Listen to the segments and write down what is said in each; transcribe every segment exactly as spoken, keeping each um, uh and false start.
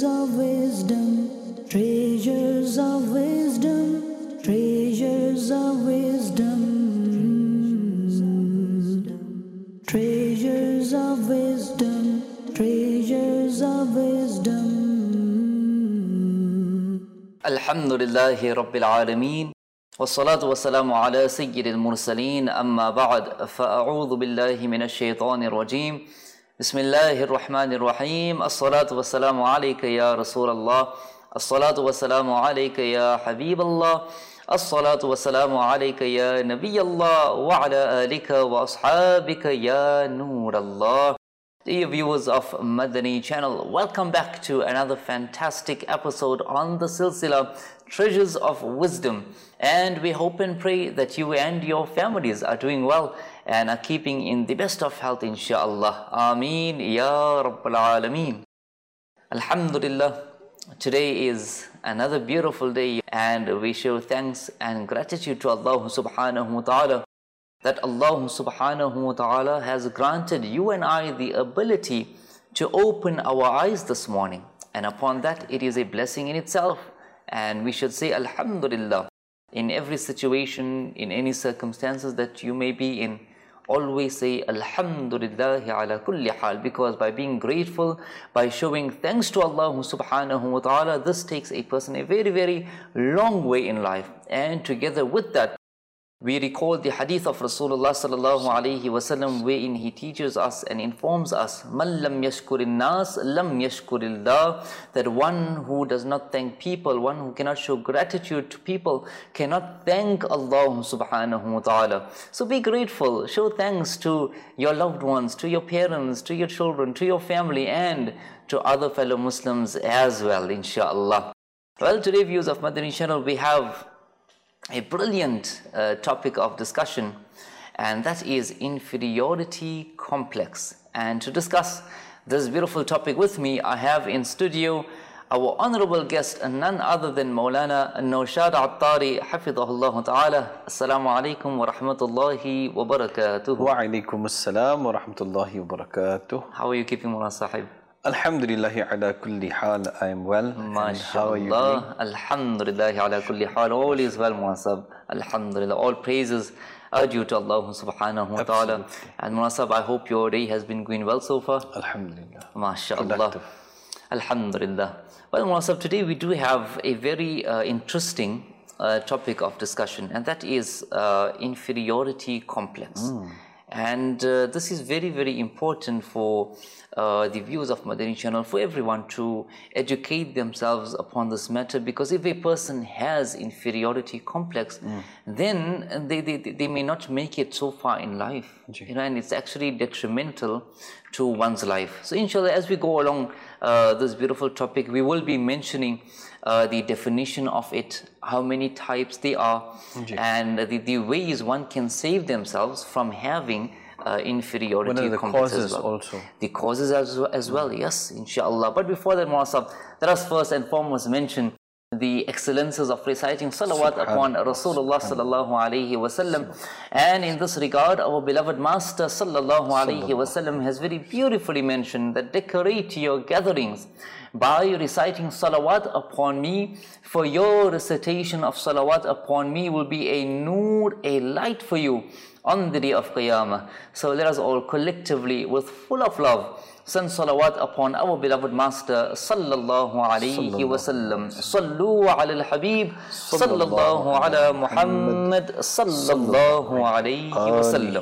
of wisdom, treasures of wisdom, treasures of wisdom, treasures of wisdom, treasures of wisdom. Alhamdulillahi Rabbil Alameen. والصلاة والسلام على سيد المرسلين أما بعد فأعوذ بالله من الشيطان الرجيم بسم الله الرحمن الرحيم الصلاة والسلام عليك يا رسول الله الصلاة والسلام عليك يا حبيب الله الصلاة والسلام عليك يا نبي الله وعلى آلك وأصحابك يا نور الله. Dear viewers of Madani channel, welcome back to another fantastic episode on the Silsila Treasures of Wisdom, and we hope and pray that you and your families are doing well and are keeping in the best of health, inshallah. Ameen Ya Rabbil Alameen. Alhamdulillah, today is another beautiful day and we show thanks and gratitude to Allah subhanahu wa ta'ala that Allah subhanahu wa ta'ala has granted you and I the ability to open our eyes this morning, and upon that it is a blessing in itself, and we should say Alhamdulillah in every situation, in any circumstances that you may be in. Always say Alhamdulillah ala kulli hal, because by being grateful, by showing thanks to Allah subhanahu wa ta'ala, this takes a person a very very long way in life. And together with that, we recall the hadith of Rasulullah sallallahu alayhi wasallam, wherein he teaches us and informs us, Man lam yashkurin nas lam yashkurillah, that one who does not thank people, one who cannot show gratitude to people, cannot thank Allah subhanahu wa ta'ala. So be grateful, show thanks to your loved ones, to your parents, to your children, to your family, and to other fellow Muslims as well, inshallah. Well, today, viewers of Madani channel, we have a brilliant uh, topic of discussion, and that is inferiority complex. And to discuss this beautiful topic with me, I have in studio our honorable guest, none other than Maulana Naushad Attari, Hafidhahullah Ta'ala. Assalamu alaikum wa rahmatullahi wa barakatuh. Wa alaikum assalam wa rahmatullahi wa barakatuh. How are you keeping, Maulana Sahib? Alhamdulillahi ala kulli hal, I am well. MashaAllah. Alhamdulillahi ala kulli hal. All is well, Muasab. Alhamdulillah. All praises are due to Allah subhanahu wa ta'ala. And Muasab, I hope your day has been going well so far. Alhamdulillah. MashaAllah. Alhamdulillah. Well, Muasab, today we do have a very uh, interesting uh, topic of discussion, and that is uh, inferiority complex. Mm. And uh, this is very, very important for uh, the viewers of Madani channel, for everyone to educate themselves upon this matter, because if a person has inferiority complex, mm. then they, they, they may not make it so far in life, you know, and it's actually detrimental to one's life. So inshallah, as we go along uh, this beautiful topic, we will be mentioning Uh, the definition of it, how many types they are, Indeed. and the, the ways one can save themselves from having uh, inferiority What are the complex causes as well. also? The causes as, as well, yes, inshallah. But before that, Muasab, let us first and foremost mention the excellences of reciting salawat upon Rasulullah sallallahu alayhi wasallam. And in this regard, our beloved Master sallallahu alayhi wasallam has very beautifully mentioned that decorate your gatherings by reciting salawat upon me, for your recitation of salawat upon me will be a noor, a light for you on the day of Qiyamah. So let us all collectively, with full of love, send salawat upon our beloved Master sallallahu alayhi wasallam. Sallu ala al-Habib sallallahu ala Muhammad sallallahu alayhi wasallam.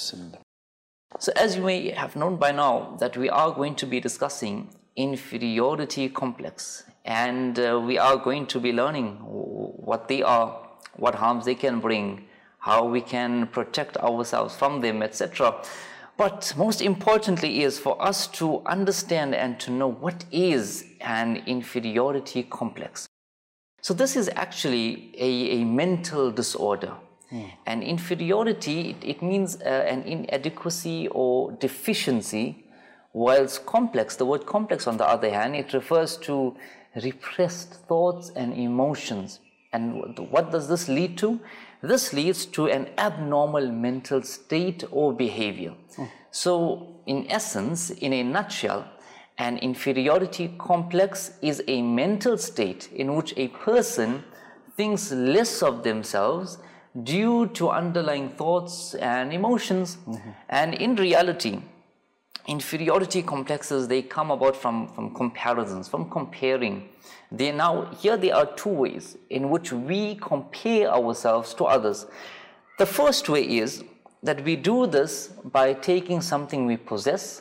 So as you may have known by now, that we are going to be discussing inferiority complex, and uh, we are going to be learning what they are, what harms they can bring, how we can protect ourselves from them, et cetera. But most importantly is for us to understand and to know what is an inferiority complex. So this is actually a, a mental disorder. Hmm. And inferiority, it, it means uh, an inadequacy or deficiency, whilst complex, the word complex on the other hand, it refers to repressed thoughts and emotions. And what does this lead to? This leads to an abnormal mental state or behavior. Hmm. So in essence, in a nutshell, An inferiority complex is a mental state in which a person thinks less of themselves due to underlying thoughts and emotions. Mm-hmm. And in reality, inferiority complexes, they come about from, from comparisons, from comparing. They now, here there are two ways in which we compare ourselves to others. The first way is that we do this by taking something we possess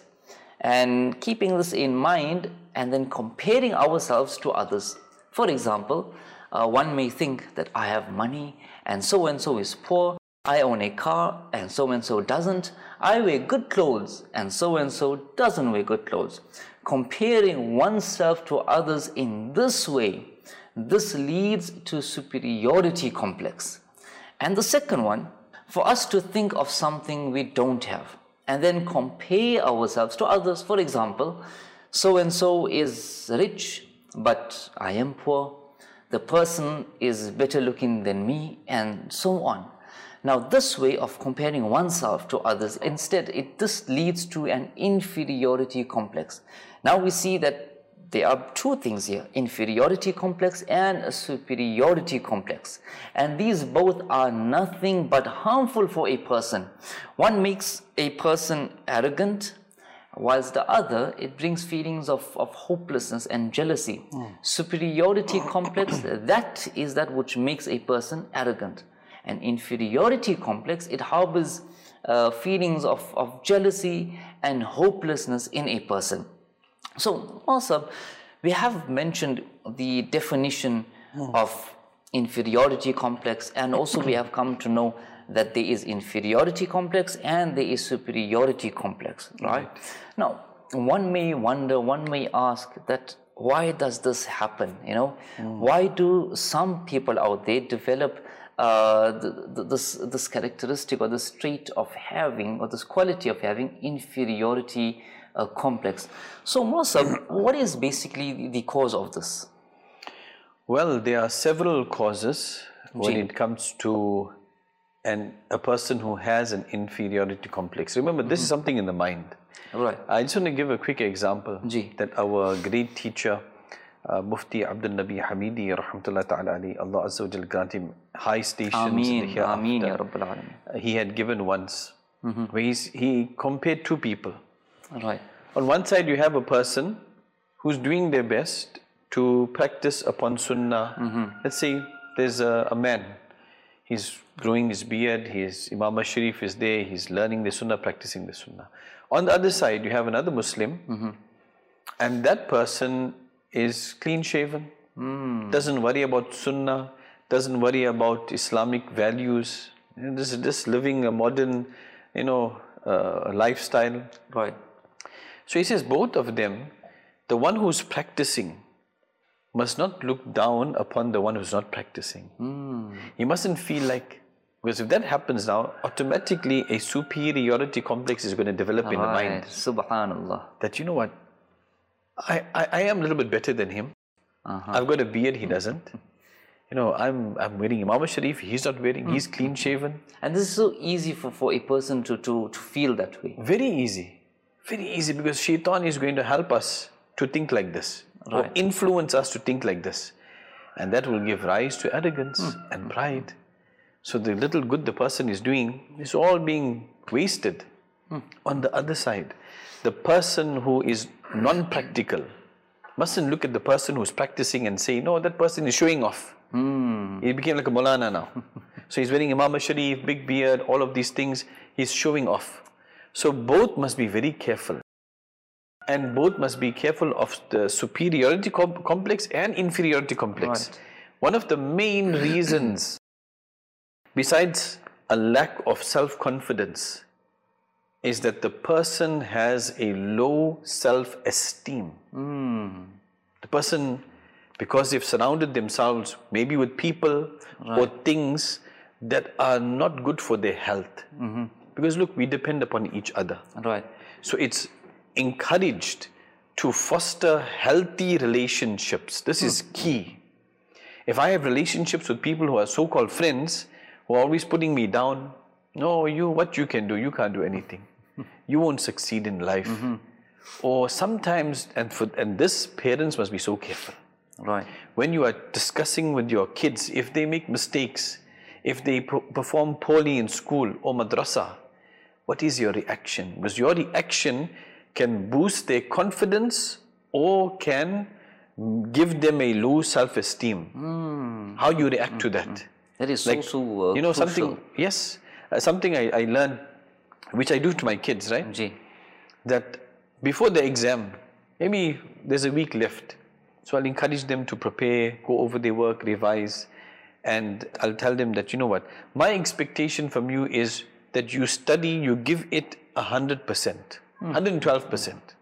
and keeping this in mind and then comparing ourselves to others. For example, uh, one may think that I have money and so and so is poor, I own a car and so and so doesn't, I wear good clothes and so and so doesn't wear good clothes. Comparing oneself to others in this way, this leads to superiority complex. And the second one, for us to think of something we don't have and then compare ourselves to others. For example, so and so is rich, but I am poor. The person is better looking than me, and so on. Now, this way of comparing oneself to others, instead, it this leads to an inferiority complex. Now we see that there are two things here, inferiority complex and a superiority complex. And these both are nothing but harmful for a person. One makes a person arrogant, whilst the other, it brings feelings of, of hopelessness and jealousy. Mm. Superiority complex, that is that which makes a person arrogant. And inferiority complex, it harbors uh, feelings of, of jealousy and hopelessness in a person. So also, we have mentioned the definition mm. of inferiority complex, and also we have come to know that there is inferiority complex and there is superiority complex, right? right? Now, one may wonder, one may ask that why does this happen, you know? Mm. Why do some people out there develop uh, the, the, this, this characteristic or this trait of having, or this quality of having inferiority uh, complex? So, Musab, what is basically the cause of this? Well, there are several causes when it comes to an, a person who has an inferiority complex. Remember, this mm-hmm. is something in the mind. Right. I just want to give a quick example Ji. that our great teacher, uh, Mufti Abdul Nabi Hamidi, rahmatullah ta'ala alayhi, Allah Azza wa Jal grant him high stations Ameen. in the hereafter. Ameen, ya Rabbil Alameen. He had given once, mm-hmm. where he's, he compared two people. Right. On one side, you have a person who's doing their best to practice upon Sunnah. Mm-hmm. Let's say there's a, a man, he's growing his beard, his Imam Sharif is there, he's learning the Sunnah, practicing the Sunnah. On the other side, you have another Muslim, mm-hmm. and that person is clean shaven, mm. doesn't worry about Sunnah, doesn't worry about Islamic values, you know, just, just living a modern, you know, uh, lifestyle. Right. So he says both of them, the one who's practicing must not look down upon the one who's not practicing. Mm. He mustn't feel like, because if that happens now, automatically a superiority complex is going to develop right. in the mind. Subhanallah. That, you know what, I, I, I am a little bit better than him. Uh-huh. I've got a beard, he doesn't. You know, I'm I'm wearing Imam Sharif, he's not wearing, mm. he's clean shaven. And this is so easy for, for a person to, to, to feel that way. Very easy. Very easy, because Shaitan is going to help us to think like this. Right. Or influence us to think like this. And that will give rise to arrogance mm. and pride. So the little good the person is doing is all being wasted. Mm. On the other side, the person who is non-practical mustn't look at the person who's practicing and say, no, that person is showing off. Mm. He became like a Maulana now. So he's wearing Imam Sharif, big beard, all of these things, he's showing off. So both must be very careful. And both must be careful of the superiority com complex and inferiority complex. Right. One of the main reasons, besides a lack of self-confidence, is that the person has a low self-esteem. Mm. The person, because they've surrounded themselves maybe with people right. or things that are not good for their health. Mm-hmm. Because look, we depend upon each other. Right. So it's encouraged to foster healthy relationships. This mm. is key. If I have relationships with people who are so-called friends, who are always putting me down, no, you, what you can do, you can't do anything. You won't succeed in life. Mm-hmm. Or sometimes, and, for, and this, parents must be so careful. Right. When you are discussing with your kids, if they make mistakes, if they perform poorly in school or madrasa, what is your reaction? Because your reaction can boost their confidence or can give them a low self-esteem. Mm. How you react mm-hmm. to that? Mm-hmm. That is like, so, so uh, you know, crucial. something, yes, uh, something I, I learned, which I do to my kids, right? Ji. That before the exam, maybe there's a week left. So I'll encourage them to prepare, go over their work, revise, and I'll tell them that, you know what, my expectation from you is that you study, you give it one hundred percent, mm. one hundred twelve percent.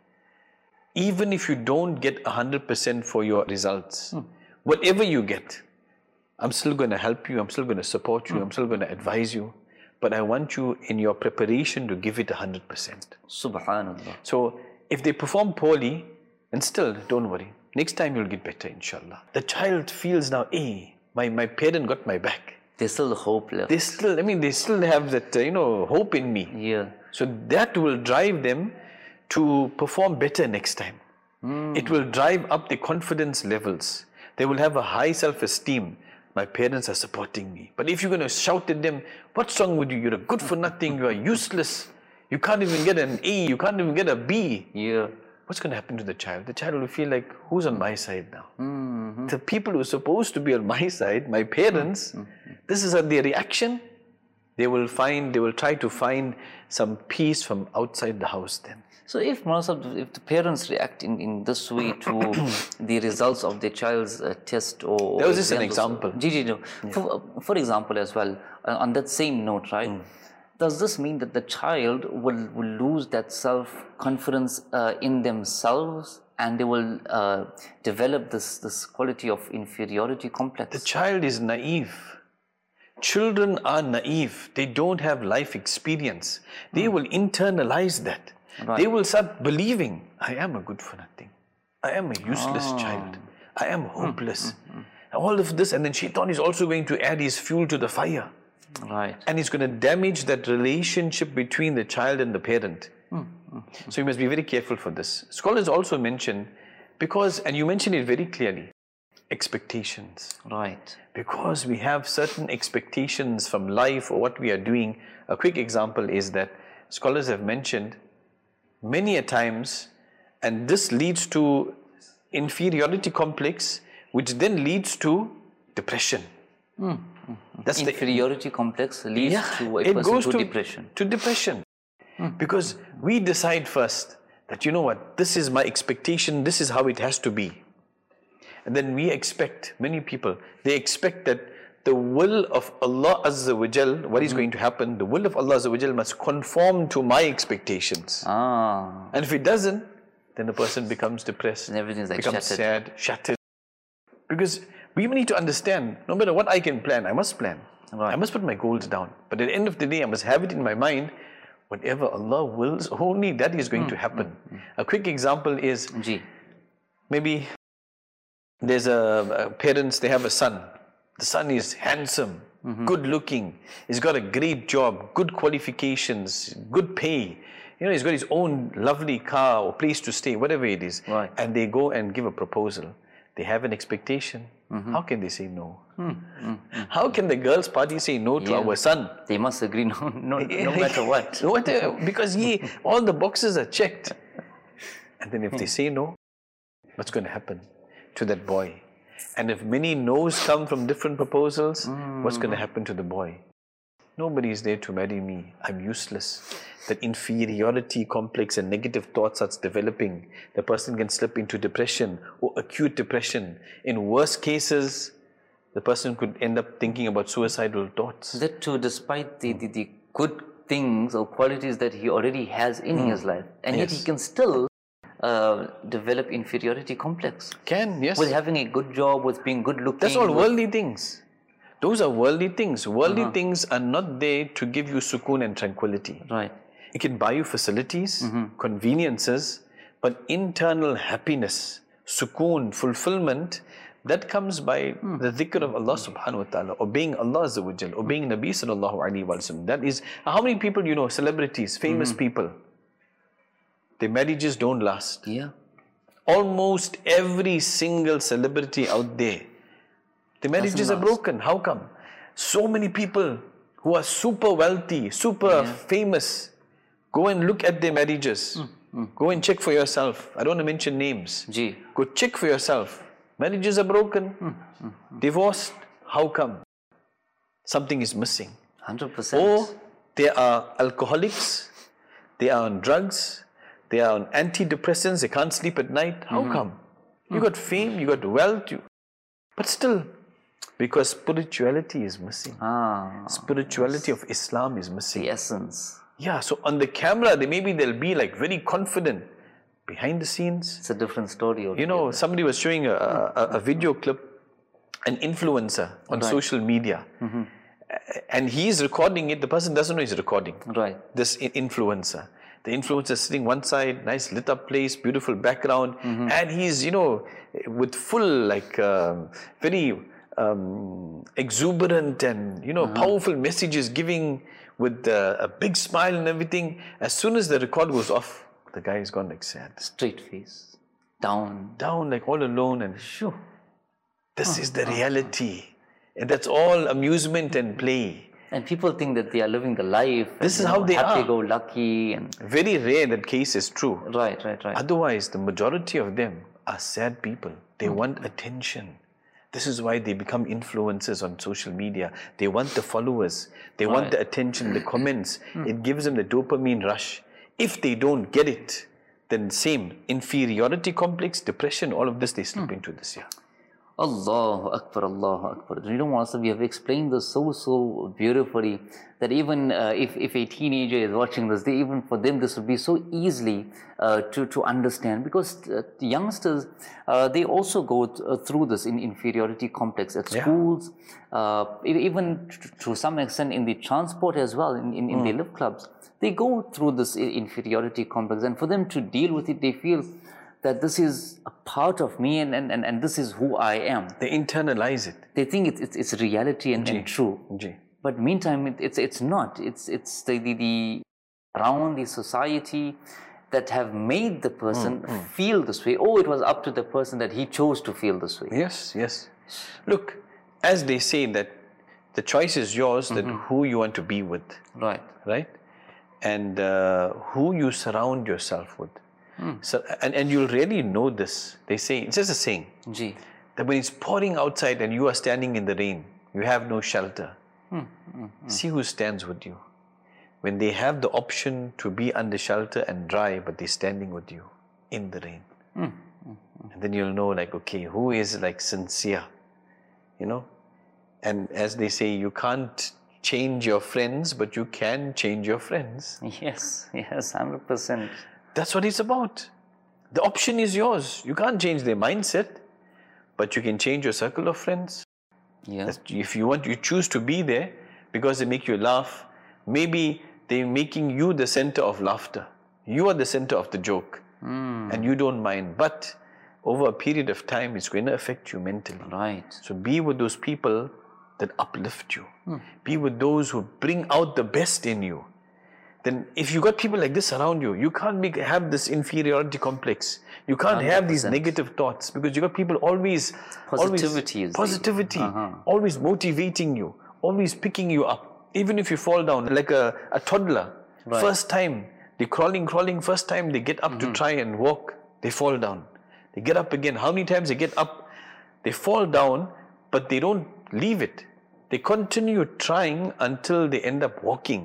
Even if you don't get one hundred percent for your results, mm. whatever you get, I'm still going to help you, I'm still going to support you, mm. I'm still going to advise you, but I want you in your preparation to give it one hundred percent. Subhanallah. So if they perform poorly, and still, don't worry, next time you'll get better, inshallah. The child feels now, hey, my, my parent got my back. There's still hope left. They still, I mean, they still have that, uh, you know, hope in me. Yeah. So that will drive them to perform better next time. Mm. It will drive up the confidence levels. They will have a high self-esteem. My parents are supporting me. But if you're going to shout at them, what's wrong with you? You're a good for nothing. You are useless. You can't even get an A. You can't even get a B. Yeah. What's going to happen to the child? The child will feel like, who's on my side now? Mm-hmm. The people who are supposed to be on my side, my parents, mm-hmm. this is their reaction. They will find, they will try to find some peace from outside the house then. So if, if the parents react in, in this way to the results of their child's uh, test or... That was just an example. Gigi, no. Yeah. For, for example as well, uh, on that same note, right? Mm. Does this mean that the child will, will lose that self-confidence uh, in themselves and they will uh, develop this, this quality of inferiority complex? The child is naive. Children are naive. They don't have life experience. They mm. will internalize that. Right. They will start believing, I am a good for nothing. I am a useless oh. child. I am hopeless. Mm, mm, mm. All of this, and then Shaitan is also going to add his fuel to the fire. Right. And it's going to damage that relationship between the child and the parent. Mm, mm, mm. So you must be very careful for this. Scholars also mention, because, and you mentioned it very clearly, expectations. Right. Because we have certain expectations from life or what we are doing. A quick example is that scholars have mentioned many a times, and this leads to inferiority complex, which then leads to depression. Mm. That's inferiority the, complex leads yeah, to a it person goes to, to depression. To depression. Mm. Because we decide first that, you know what, this is my expectation, this is how it has to be. And then we expect, many people, they expect that the will of Allah Azza wa Jal, what is mm-hmm. going to happen, the will of Allah Azza wa Jal must conform to my expectations. Ah. And if it doesn't, then the person becomes depressed, and everything's like becomes shattered. sad, shattered. Because we need to understand, no matter what I can plan, I must plan. Right. I must put my goals down. But at the end of the day, I must have it in my mind, whatever Allah wills, only that is going mm, to happen. Mm, mm. A quick example is, Gee. maybe there's a, a parents, they have a son. The son is handsome, mm-hmm. good looking, he's got a great job, good qualifications, good pay. You know, he's got his own lovely car or place to stay, whatever it is. Right. And they go and give a proposal. They have an expectation. Mm-hmm. How can they say no? Mm-hmm. How can the girls' party say no to yeah. our son? They must agree no, no, no matter what. what because he, all the boxes are checked. And then if they say no, what's going to happen to that boy? And if many no's come from different proposals, mm. what's going to happen to the boy? Nobody is there to marry me. I'm useless. That inferiority complex and negative thoughts starts developing. The person can slip into depression or acute depression. In worst cases, the person could end up thinking about suicidal thoughts. That too, despite the, the, the good things or qualities that he already has in mm. his life. And yes. yet he can still Uh, develop inferiority complex. Can, yes. With having a good job, with being good looking. That's all worldly things. Those are worldly things. Worldly uh-huh. things are not there to give you sukoon and tranquility. Right. It can buy you facilities, mm-hmm. conveniences, but internal happiness, sukoon, fulfillment, that comes by mm. the dhikr of Allah subhanahu wa ta'ala, obeying Allah Azza wa Jal, obeying Nabi sallallahu alayhi wa sallam. That is, how many people you know, celebrities, famous mm. people, their marriages don't last. Yeah. Almost every single celebrity out there, the marriages are broken. How come? So many people who are super wealthy, super yeah. famous, go and look at their marriages. Mm, mm. Go and check for yourself. I don't want to mention names. Gee. Go check for yourself. Marriages are broken, mm, mm, mm. divorced. How come? Something is missing. one hundred percent. Or they are alcoholics, they are on drugs, they are on antidepressants, they can't sleep at night. How mm-hmm. come? You got fame, you got wealth, you, but still, because spirituality is missing. Ah, spirituality yes. of Islam is missing. The essence. Yeah, so on the camera, they maybe they'll be like very confident. Behind the scenes, it's a different story. You know, somebody was showing a, a, a video clip, an influencer on right. social media. Mm-hmm. And he's recording it, the person doesn't know he's recording. Right. This influencer. The influencer sitting one side, nice lit up place, beautiful background. Mm-hmm. And he's, you know, with full, like, um, very um, exuberant and, you know, uh-huh. powerful messages giving with uh, a big smile and everything. As soon as the record goes off, the guy is gone like sad. Straight face. Down. Down, like all alone. And sure. This oh, is the reality. And that's all amusement and play. And people think that they are living the life. This and, is how know, they happy are. Go lucky. And very rare that case is true. Right, right, right. Otherwise, the majority of them are sad people. They mm. want attention. This is why they become influencers on social media. They want the followers. They right. want the attention, the comments. Mm. It gives them the dopamine rush. If they don't get it, then same inferiority complex, depression, all of this, they slip mm. into this year. Allahu Akbar, Allahu Akbar. You know, Master, we have explained this so, so beautifully that even uh, if, if a teenager is watching this, they, even for them, this would be so easily uh, to, to understand, because uh, youngsters, uh, they also go th uh, through this in inferiority complex at schools, yeah. uh, even to some extent in the transport as well, in, in, in mm. the lift clubs. They go through this inferiority complex, and for them to deal with it, they feel that this is a part of me and, and, and, and this is who I am. They internalize it. They think it's, it's, it's reality and, and true. G. But meantime, it, it's, it's not. It's, it's the, the, the around the society that have made the person mm, mm. feel this way. Oh, it was up to the person that he chose to feel this way. Yes, yes. Look, as they say that the choice is yours, mm-hmm. that who you want to be with. Right. Right? And uh, who you surround yourself with. Mm. So, and, and you'll really know this. They say, it's just a saying, Gee. that when it's pouring outside and you are standing in the rain, you have no shelter. Mm, mm, mm. See who stands with you. When they have the option to be under shelter and dry, but they're standing with you in the rain. Mm, mm, mm. And then you'll know, like, okay, who is like sincere, you know? And as they say, you can't change your friends, but you can change your friends. Yes, yes, one hundred percent. That's what it's about. The option is yours. You can't change their mindset, but you can change your circle of friends. Yeah. That's, if you want, you choose to be there because they make you laugh. Maybe they're making you the center of laughter. You are the center of the joke, mm. and you don't mind. But over a period of time, it's going to affect you mentally. Right. So be with those people that uplift you. Mm. Be with those who bring out the best in you. Then if you got people like this around you, you can't make, have this inferiority complex. You can't one hundred percent. Have these negative thoughts because you got people always... Positivity always, is... Positivity. Uh-huh. Always motivating you. Always picking you up. Even if you fall down like a, a toddler. Right. First time, they're crawling, crawling. First time they get up mm-hmm. to try and walk, they fall down. They get up again. How many times they get up? They fall down, but they don't leave it. They continue trying until they end up walking.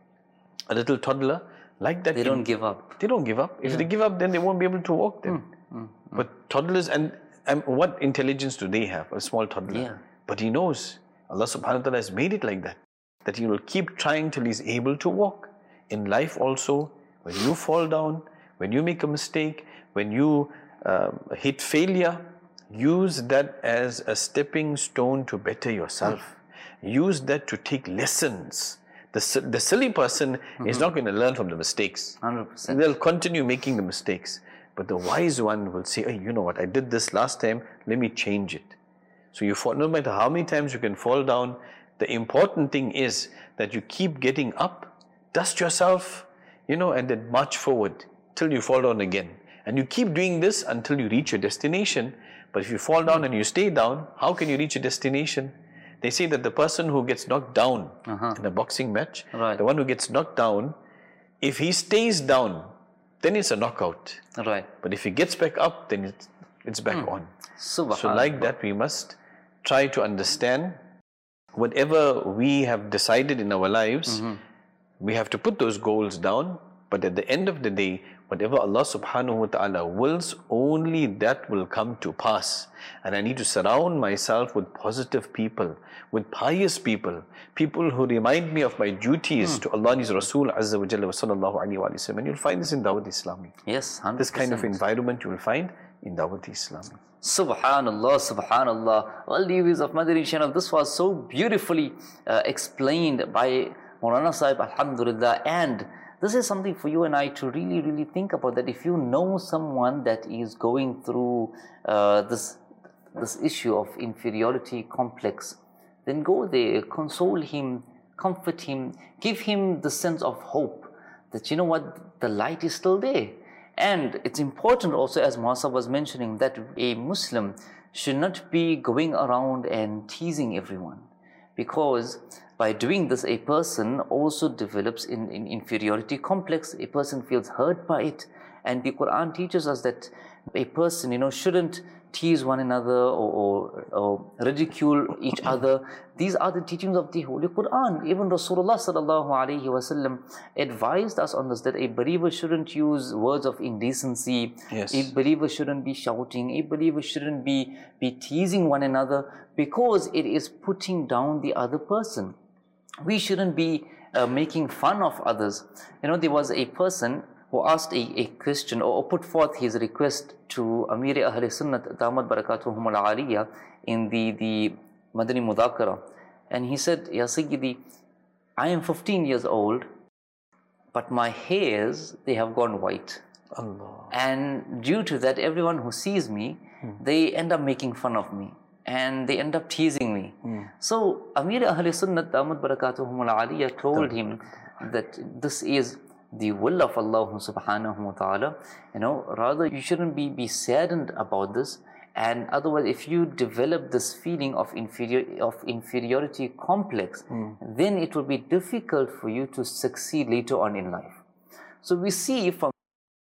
A little toddler, like that. They don't give up. They don't give up. If yeah. they give up, then they won't be able to walk then. Mm, mm, mm. But toddlers, and, and what intelligence do they have? A small toddler. Yeah. But he knows. Allah subhanahu wa ta'ala has made it like that. That he will keep trying till he's able to walk. In life also, when you fall down, when you make a mistake, when you uh, hit failure, use that as a stepping stone to better yourself. Mm. Use that to take lessons. The, the silly person mm-hmm. is not going to learn from the mistakes. one hundred percent. They'll continue making the mistakes. But the wise one will say, hey, you know what, I did this last time, let me change it. So you fall, no matter how many times you can fall down, the important thing is that you keep getting up, dust yourself, you know, and then march forward. till you fall down again. And you keep doing this until you reach your destination. But if you fall down and you stay down, how can you reach your destination? They say that the person who gets knocked down uh-huh. in a boxing match, right. the one who gets knocked down, if he stays down, then it's a knockout. Right. But if he gets back up, then it's, it's back mm. on. So like that, we must try to understand whatever we have decided in our lives, mm-hmm. we have to put those goals down. But at the end of the day, whatever Allah subhanahu wa ta'ala wills, only that will come to pass. And I need to surround myself with positive people, with pious people, people who remind me of my duties mm. to Allah and His Rasul Azza wa Jalla wa sallallahu alayhi wa sallam. And you'll find this in Dawat Islami. Yes, one hundred percent. This kind of environment you will find in Dawat Islami. Subhanallah, Subhanallah. Well, the viewers of Madani channel, this was so beautifully uh, explained by Maulana Sahib, alhamdulillah. And this is something for you and I to really, really think about, that if you know someone that is going through uh, this, this issue of inferiority complex, then go there, console him, comfort him, give him the sense of hope that, you know what, the light is still there. And it's important also, as Muhassab was mentioning, that a Muslim should not be going around and teasing everyone, because by doing this, a person also develops in, in inferiority complex. A person feels hurt by it. And the Quran teaches us that a person, you know, shouldn't tease one another or, or, or ridicule each other. These are the teachings of the Holy Quran. Even Rasulullah sallallahu alaihi wasallam advised us on this, that a believer shouldn't use words of indecency. Yes. A believer shouldn't be shouting. A believer shouldn't be, be teasing one another, because it is putting down the other person. We shouldn't be uh, making fun of others. You know, there was a person who asked a, a question, or, or put forth his request to Amir Ahl Sunnat Damat Barakatuhum al Aliyah in the, the Madani Mudhakara. And he said, Ya Sayyidi, I am fifteen years old, but my hairs, they have gone white. Allah. And due to that, everyone who sees me, hmm. they end up making fun of me. And they end up teasing me. Mm. So Amir Ahl Sunnat Damat Barakatuhum al Aliyah told him that this is the will of Allah subhanahu wa ta'ala. You know, rather you shouldn't be, be saddened about this. And otherwise, if you develop this feeling of inferior of inferiority complex, mm. then it will be difficult for you to succeed later on in life. So we see from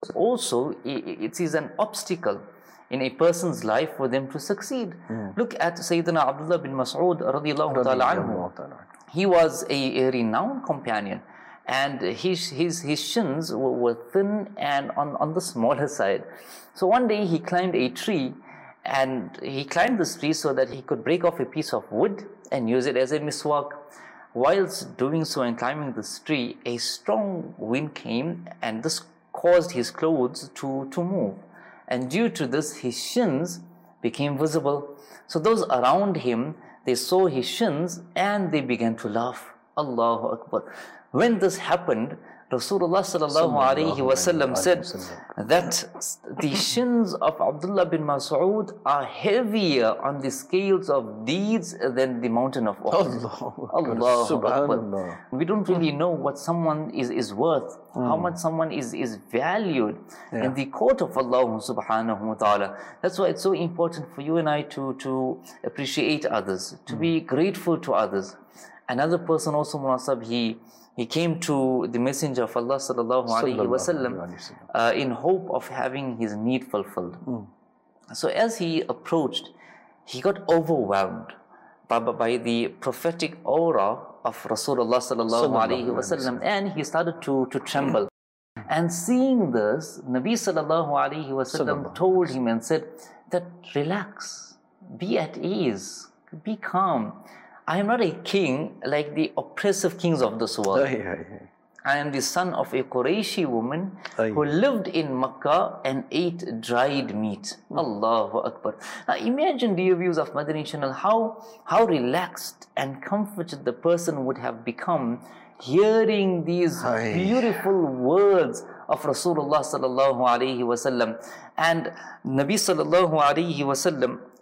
also it is an obstacle in a person's life for them to succeed. Mm. Look at Sayyidina Abdullah bin Mas'ud radiyallahu ta'ala anhu. He was a, a renowned companion, and his, his, his shins were, were thin and on, on the smaller side. So one day he climbed a tree, and he climbed this tree so that he could break off a piece of wood and use it as a miswak. Whilst doing so and climbing this tree, a strong wind came, and this caused his clothes to, to move. And due to this, his shins became visible. So those around him, they saw his shins and they began to laugh. Allahu Akbar. When this happened, Rasulullah sallallahu alaihi wasallam said that the shins of Abdullah bin Mas'ud are heavier on the scales of deeds than the mountain of Uhud. Allahu Akbar. We don't really know what someone is, is worth, mm. how much someone is, is valued yeah. in the court of Allah subhanahu wa ta'ala. That's why it's so important for you and I to, to appreciate others, to mm. be grateful to others. Another person also, Munasab, he He came to the Messenger of Allah sallallahu alaihi wasallam uh, in hope of having his need fulfilled. Mm. So as he approached, he got overwhelmed by, by the prophetic aura of Rasulullah sallallahu alaihi wasallam, and he started to, to tremble. And seeing this, Nabi sallallahu alaihi wasallam told him and said that, relax, be at ease, be calm. I am not a king like the oppressive kings of this world. Aye, aye, aye. I am the son of a Qurayshi woman aye. who lived in Makkah and ate dried meat. Mm. Allahu Akbar. Now imagine, dear viewers of Madani channel, how, how relaxed and comforted the person would have become hearing these aye. beautiful words of Rasulullah sallallahu alaihi wasallam. And Nabi sallallahu alaihi wasallam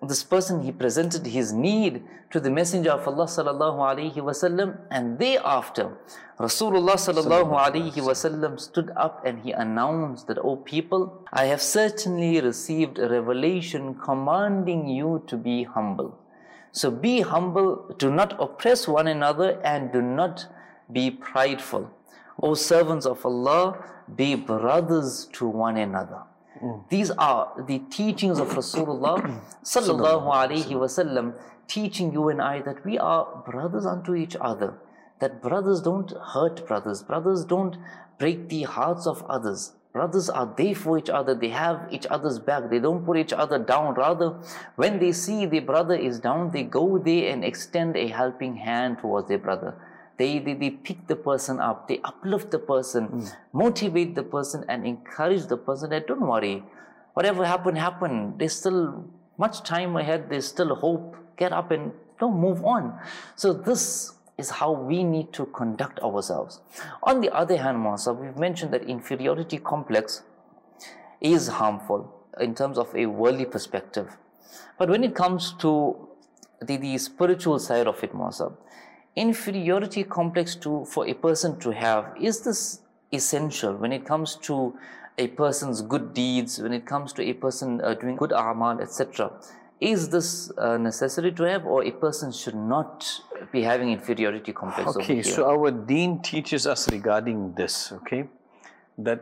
this person, he presented his need to the Messenger of Allah sallallahu alaihi wasallam, and thereafter Rasulullah sallallahu alaihi wasallam stood up and he announced that, "O people, I have certainly received a revelation commanding you to be humble. So be humble, do not oppress one another, and do not be prideful. O servants of Allah, be brothers to one another." Mm. These are the teachings of Rasulullah sallallahu alaihi wasallam, teaching you and I that we are brothers unto each other, that brothers don't hurt brothers, brothers don't break the hearts of others. Brothers are there for each other, they have each other's back, they don't put each other down. Rather, when they see their brother is down, they go there and extend a helping hand towards their brother. They, they, they pick the person up, they uplift the person, mm. motivate the person and encourage the person that don't worry. Whatever happened, happened. There's still much time ahead, there's still hope. Get up and don't move on. So this is how we need to conduct ourselves. On the other hand, Muhammad, we've mentioned that inferiority complex is harmful in terms of a worldly perspective. But when it comes to the, the spiritual side of it, Muhammad, inferiority complex to for a person to have, is this essential when it comes to a person's good deeds, when it comes to a person uh, doing good a'mal, et cetera? Is this uh, necessary to have, or a person should not be having inferiority complex? Okay, so our deen teaches us regarding this, okay, that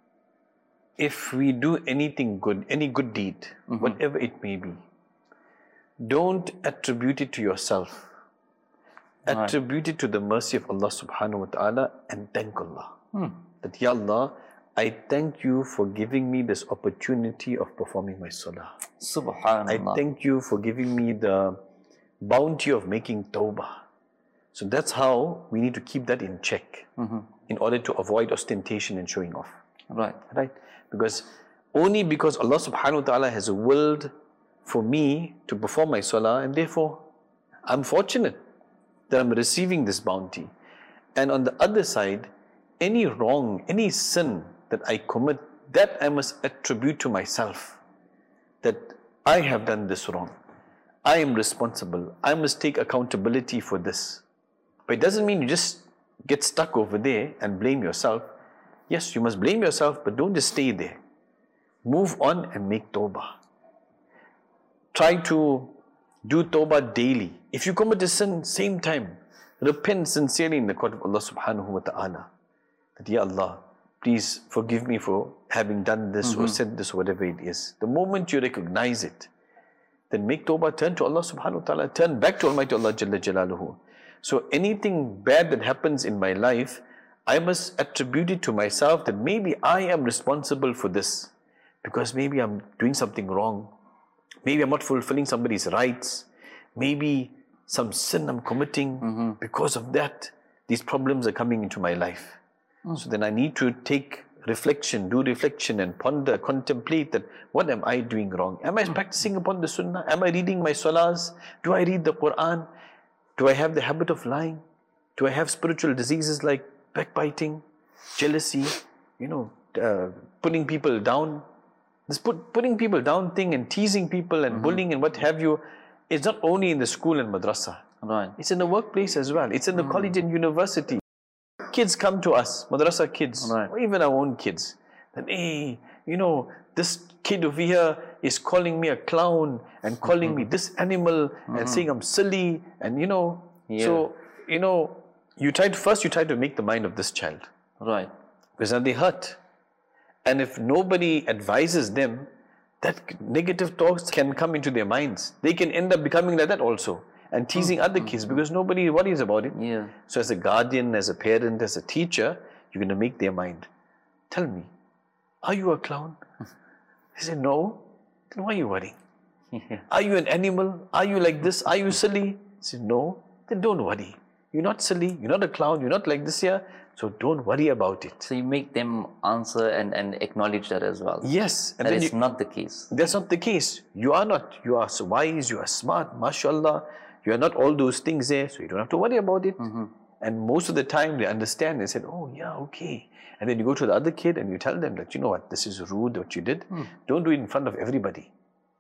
if we do anything good, any good deed, mm-hmm. whatever it may be, don't attribute it to yourself. Attribute it to the mercy of Allah subhanahu wa ta'ala and thank Allah. Hmm. That, Ya Allah, I thank you for giving me this opportunity of performing my salah. Subhanallah. I thank you for giving me the bounty of making tawbah. So that's how we need to keep that in check, mm-hmm. in order to avoid ostentation and showing off. Right. Right? Because only because Allah subhanahu wa ta'ala has willed for me to perform my salah, and therefore I'm fortunate that I'm receiving this bounty. And on the other side, any wrong, any sin that I commit, that I must attribute to myself, that I have done this wrong. I am responsible. I must take accountability for this. But it doesn't mean you just get stuck over there and blame yourself. Yes, you must blame yourself, but don't just stay there. Move on and make tawbah. Try to do tawbah daily. If you commit a sin, same time, repent sincerely in the court of Allah subhanahu wa ta'ala. That, Ya Allah, please forgive me for having done this mm-hmm. or said this, whatever it is. The moment you recognize it, then make tawbah, turn to Allah subhanahu wa ta'ala, turn back to Almighty Allah Jalla Jalaluhu. So anything bad that happens in my life, I must attribute it to myself, that maybe I am responsible for this. Because maybe I'm doing something wrong. Maybe I'm not fulfilling somebody's rights. Maybe some sin I'm committing. Mm-hmm. Because of that, these problems are coming into my life. Mm. So then I need to take reflection, do reflection and ponder, contemplate that, what am I doing wrong? Am I mm. practicing upon the sunnah? Am I reading my salahs? Do I read the Quran? Do I have the habit of lying? Do I have spiritual diseases like backbiting, jealousy, you know, uh, putting people down? This put, putting people down thing and teasing people and mm-hmm. bullying and what have you, is not only in the school and madrasa. Right. It's in the workplace as well. It's in the mm. college and university. Kids come to us, madrasa kids, right. or even our own kids. That, hey, you know, this kid over here is calling me a clown and calling mm-hmm. me this animal mm-hmm. and saying I'm silly, and you know, yeah. so, you know, you try to, first you try to make the mind of this child. Right. Because then they hurt. And if nobody advises them, that negative thoughts can come into their minds. They can end up becoming like that also, and teasing mm-hmm. other kids because nobody worries about it. Yeah. So as a guardian, as a parent, as a teacher, you're going to make their mind. Tell me, are you a clown? They say, no. Then why are you worrying? Yeah. Are you an animal? Are you like this? Are you silly? They say, no. Then don't worry. You're not silly. You're not a clown. You're not like this here. So don't worry about it. So you make them answer and, and acknowledge that as well. Yes. And that is you, not the case. That's not the case. You are not. You are so wise. You are smart. MashaAllah. You are not all those things there. So you don't have to worry about it. Mm-hmm. And most of the time they understand. They said, oh yeah, okay. And then you go to the other kid and you tell them that, you know what, this is rude what you did. Mm. Don't do it in front of everybody.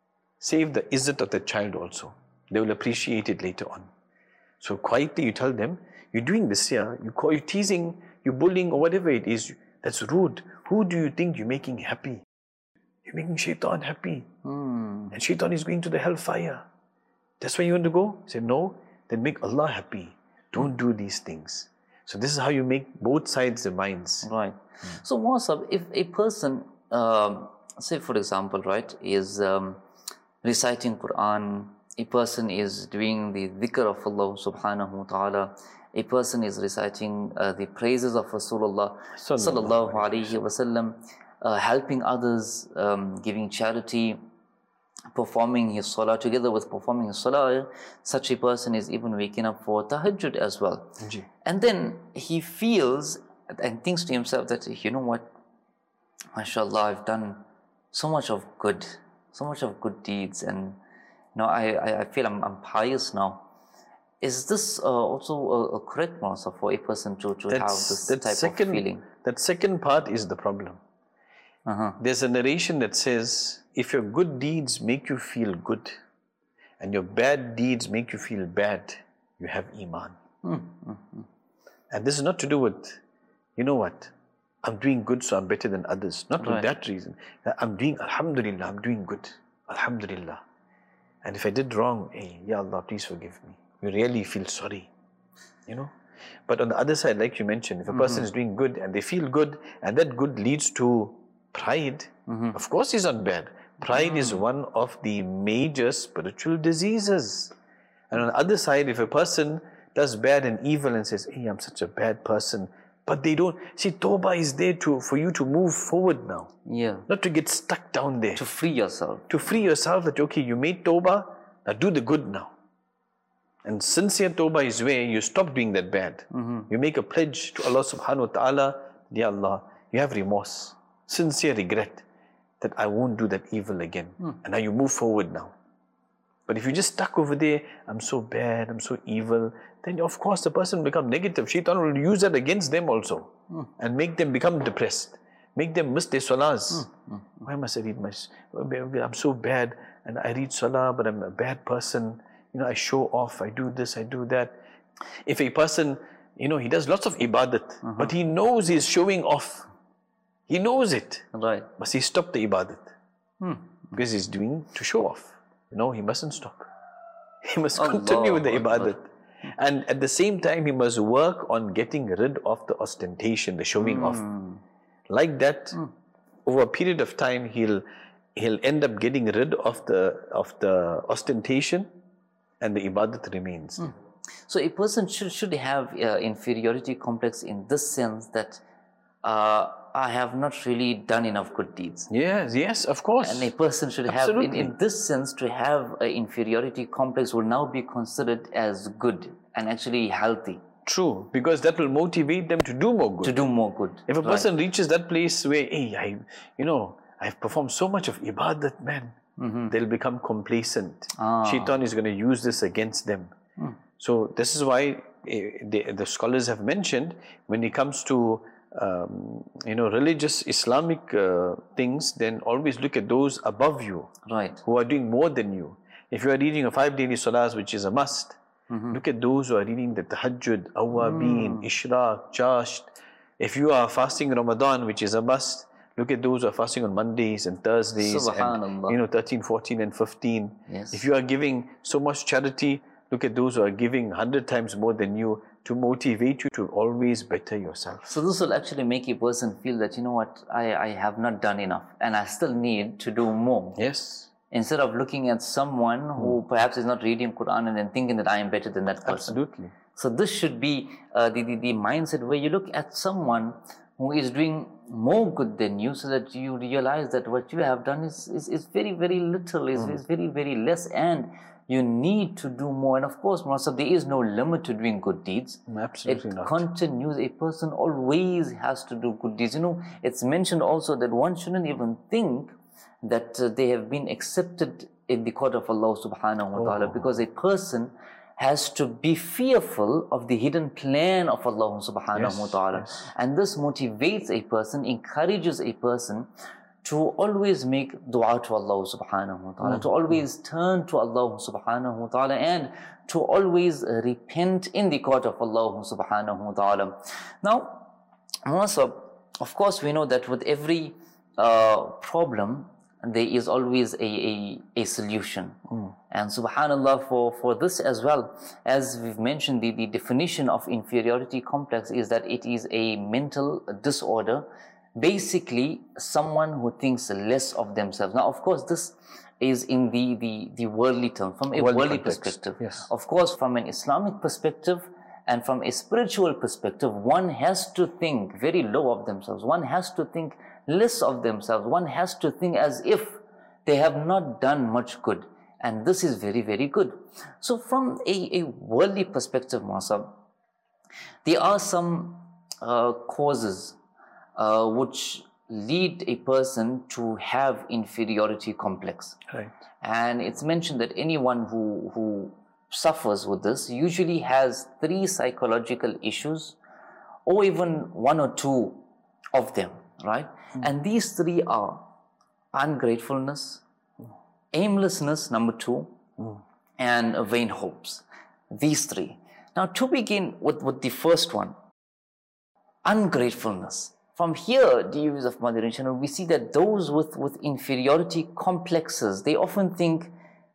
save the izzat of the child also. They will appreciate it later on. So quietly you tell them, you're doing this here, you call, you're teasing, you're bullying or whatever it is, that's rude. Who do you think you're making happy? You're making shaitan happy. Mm. And shaitan is going to the hellfire. That's where you want to go? Say no, then make Allah happy. Don't do these things. So this is how you make both sides the minds. Right. Mm. So Muasab, if a person, um, say for example, right, is um, reciting Quran, a person is doing the dhikr of Allah subhanahu wa ta'ala, a person is reciting uh, the praises of Rasulullah sallallahu alayhi wa sallam, uh, helping others, um, giving charity, performing his salah, together with performing his salah, such a person is even waking up for tahajjud as well. Ji. And then he feels and thinks to himself that, you know what, mashallah, I've done so much of good, so much of good deeds, and you know, I, I, I feel I'm, I'm pious now. Is this uh, also a, a correct answer for a person to, to have this type second, of feeling? That second part is the problem. Uh-huh. There's a narration that says, if your good deeds make you feel good and your bad deeds make you feel bad, you have iman. Mm-hmm. And this is not to do with, you know what, I'm doing good so I'm better than others. Not Right. for that reason. I'm doing, alhamdulillah, I'm doing good. Alhamdulillah. And if I did wrong, hey, Ya Allah, please forgive me. You really feel sorry, you know. But on the other side, like you mentioned, if a person Mm-hmm. is doing good and they feel good and that good leads to pride, Mm-hmm. of course he's not bad. Pride is one of the major spiritual diseases. And on the other side, if a person does bad and evil and says, hey, I'm such a bad person, but they don't, see, Tawbah is there to, for you to move forward now. Yeah. Not to get stuck down there. To free yourself. To free yourself that, okay, you made Tawbah, now do the good now. And sincere Tawbah is where you stop doing that bad. Mm-hmm. You make a pledge to Allah subhanahu wa ta'ala, Ya Allah, you have remorse, sincere regret that I won't do that evil again. Mm. And now you move forward now. But if you just stuck over there, I'm so bad, I'm so evil, then of course the person will become negative. Shaitan will use that against them also Mm. and make them become depressed, make them miss their salahs. Mm. Why must I read my, I'm so bad and I read salah but I'm a bad person. You know, I show off, I do this, I do that. If a person, you know, he does lots of ibadat, Uh-huh. but he knows he's showing off. He knows it. Right. Must he stop the ibadat? Hmm. Because he's doing to show off. No, he mustn't stop. He must Allah continue with the Akbar. ibadat. And at the same time, he must work on getting rid of the ostentation, the showing off. Mm. Like that, Mm. over a period of time, he'll he'll end up getting rid of the of the ostentation, and the ibadat remains. Mm. So a person should should have uh, inferiority complex in this sense that uh, I have not really done enough good deeds. Yes, yes, of course. And a person should have, in, Absolutely. in this sense, to have an inferiority complex will now be considered as good and actually healthy. True, because that will motivate them to do more good. To do more good. If a Right. person reaches that place where, hey, I, you know, I've performed so much of ibadat, man, Mhm. they'll become complacent. Ah. Shaitan is going to use this against them. Mm. So this is why eh, the, the scholars have mentioned, when it comes to um, you know, religious Islamic uh, things, then always look at those above you, Right. who are doing more than you. If you are reading a five daily salahs, which is a must, Mhm. look at those who are reading the tahajjud, awabin, Mm. ishraq, jasht. If you are fasting Ramadan, which is a must, look at those who are fasting on Mondays and Thursdays, and, Subhanallah. you know, thirteen, fourteen and fifteen. Yes. If you are giving so much charity, look at those who are giving one hundred times more than you, to motivate you to always better yourself. So this will actually make a person feel that, you know what, I, I have not done enough and I still need to do more. Yes. Instead of looking at someone who perhaps is not reading Quran and then thinking that I am better than that person. Absolutely. So this should be uh, the, the, the mindset where you look at someone who is doing more good than you, so that you realize that what you have done is, is, is very, very little, is, is very, very less, and you need to do more. And of course, Master, there is no limit to doing good deeds. Absolutely It not. continues. A person always has to do good deeds. You know, it's mentioned also that one shouldn't even think that uh, they have been accepted in the court of Allah subhanahu wa ta'ala, Oh. because a person has to be fearful of the hidden plan of Allah subhanahu wa Yes, ta'ala. yes. And this motivates a person, encourages a person to always make dua to Allah subhanahu wa ta'ala, to always turn to Allah subhanahu wa ta'ala, and to always repent in the court of Allah subhanahu wa ta'ala. Now, Munasab, of course we know that with every uh, problem, there is always a, a, a solution. Mm. And subhanallah, for, for this as well, as we've mentioned, the, the definition of inferiority complex is that it is a mental disorder, basically someone who thinks less of themselves. Now, of course, this is in the, the, the worldly term, from a worldly, worldly perspective. Yes. Of course, from an Islamic perspective and from a spiritual perspective, one has to think very low of themselves. One has to think less of themselves. One has to think as if they have not done much good. And this is very, very good. So from a, a worldly perspective, Masab, there are some uh, causes uh, which lead a person to have inferiority complex. Right. And it's mentioned that anyone who, who suffers with this usually has three psychological issues, or even one or two of them, right? Mm. And these three are ungratefulness, mm. aimlessness, number two, mm. and vain hopes. These three. Now, to begin with, with the first one, ungratefulness. From here, the use of Mother Channel, we see that those with, with inferiority complexes, they often think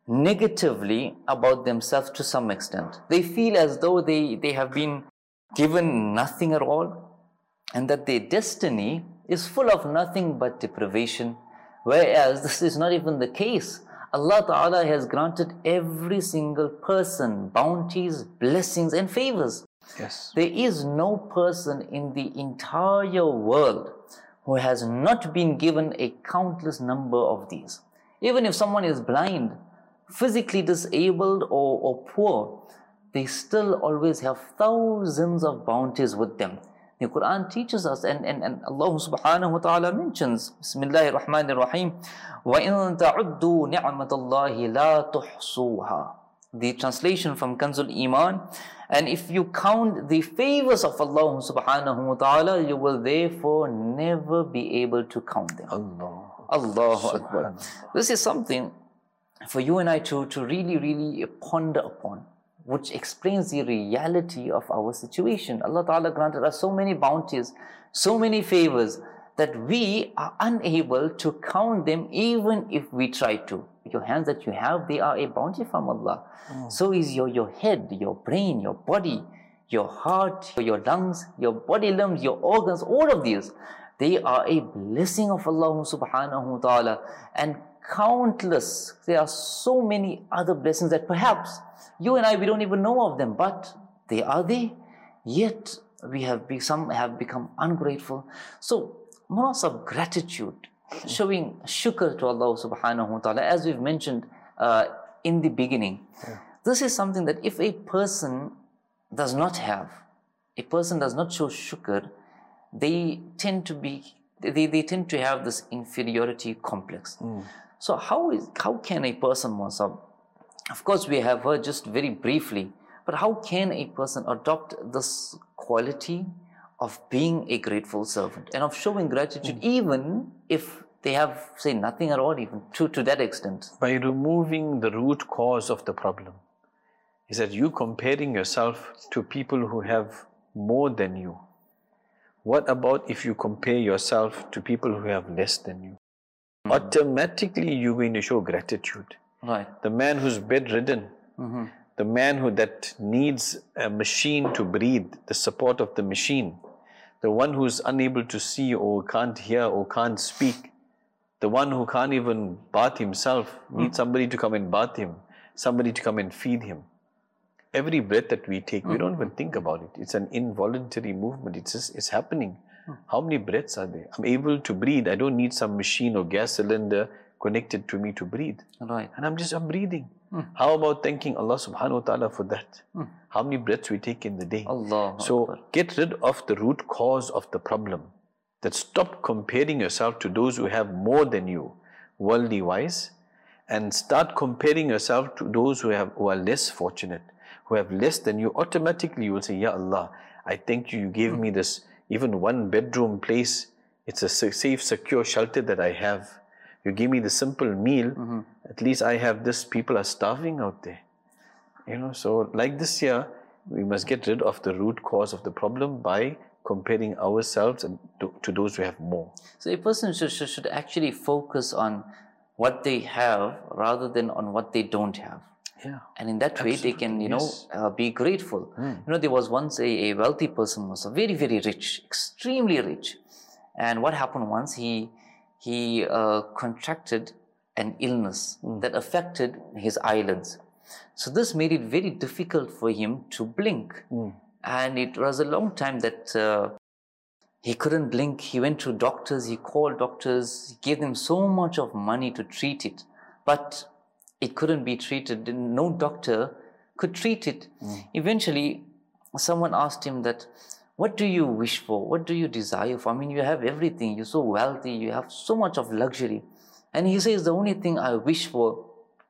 negatively about themselves to some extent. They feel as though they, they have been given nothing at all, and that their destiny is full of nothing but deprivation, whereas this is not even the case. Allah Ta'ala has granted every single person bounties, blessings and favors. Yes. There is no person in the entire world who has not been given a countless number of these. Even if someone is blind, physically disabled or, or poor, they still always have thousands of bounties with them. The Quran teaches us, and, and, and Allah subhanahu wa ta'ala mentions, Bismillahir Rahmanir Rahim, وَإِن تَعُدُّوا نِعْمَةَ اللَّهِ لَا تُحْصُوهَا. The translation from Kanzul Iman, and if you count the favors of Allah subhanahu wa ta'ala, you will therefore never be able to count them. Allah. Allahu Akbar. This is something for you and I to, to really, really ponder upon, which explains the reality of our situation. Allah Ta'ala granted us so many bounties, so many favors, that we are unable to count them even if we try to. Your hands that you have, they are a bounty from Allah. Mm. So is your, your head, your brain, your body, your heart, your lungs, your body limbs, your organs, all of these, they are a blessing of Allah subhanahu wa ta'ala. And countless, there are so many other blessings that perhaps you and I, we don't even know of them, but they are there. Yet we have be, some have become ungrateful. So, months of gratitude, showing shukr to Allah subhanahu wa ta'ala, as we've mentioned uh, in the beginning. Yeah. This is something that if a person does not have, a person does not show shukr, they tend to be, they, they tend to have this inferiority complex. Mm. So how is how can a person, Musab, of course we have heard just very briefly, but how can a person adopt this quality of being a grateful servant and of showing gratitude, mm. even if they have, say, nothing at all, even to, to that extent? By removing the root cause of the problem. Is that you comparing yourself to people who have more than you? What about if you compare yourself to people who have less than you? Mm-hmm. Automatically you're going to show gratitude. Right. The man who's bedridden, mm-hmm. the man who that needs a machine to breathe, the support of the machine, the one who's unable to see or can't hear or can't speak, the one who can't even bath himself, mm. needs somebody to come and bath him, somebody to come and feed him. Every breath that we take, mm. we don't even think about it. It's an involuntary movement. It's just, it's happening. Mm. How many breaths are there? I'm able to breathe. I don't need some machine or gas cylinder connected to me to breathe. Right. And I'm just, I'm breathing. Mm. How about thanking Allah subhanahu wa ta'ala for that? Mm. How many breaths we take in the day? Allah. So Akbar. Get rid of the root cause of the problem. That stop comparing yourself to those who have more than you, worldly wise, and start comparing yourself to those who have who are less fortunate, who have less than you. Automatically you will say, Ya Allah, I thank you, you gave mm. me this even one bedroom place it's a safe, secure shelter that I have. You give me the simple meal, mm-hmm. at least I have this. People are starving out there. You know, so like this year, we must get rid of the root cause of the problem by comparing ourselves and to, to those who have more. So a person should, should, should actually focus on what they have rather than on what they don't have. Yeah. And in that way, Absolutely. they can, you know, yes. uh, be grateful. Mm. You know, there was once a, a wealthy person, was very, very rich, extremely rich. And what happened once, he, he uh, contracted an illness mm. that affected his eyelids. So this made it very difficult for him to blink. Mm. And it was a long time that uh, he couldn't blink. He went to doctors, he called doctors, he gave them so much of money to treat it. But it couldn't be treated. No doctor could treat it. Mm. Eventually, someone asked him that, what do you wish for? What do you desire for? I mean, you have everything. You're so wealthy. You have so much of luxury. And he says, the only thing I wish for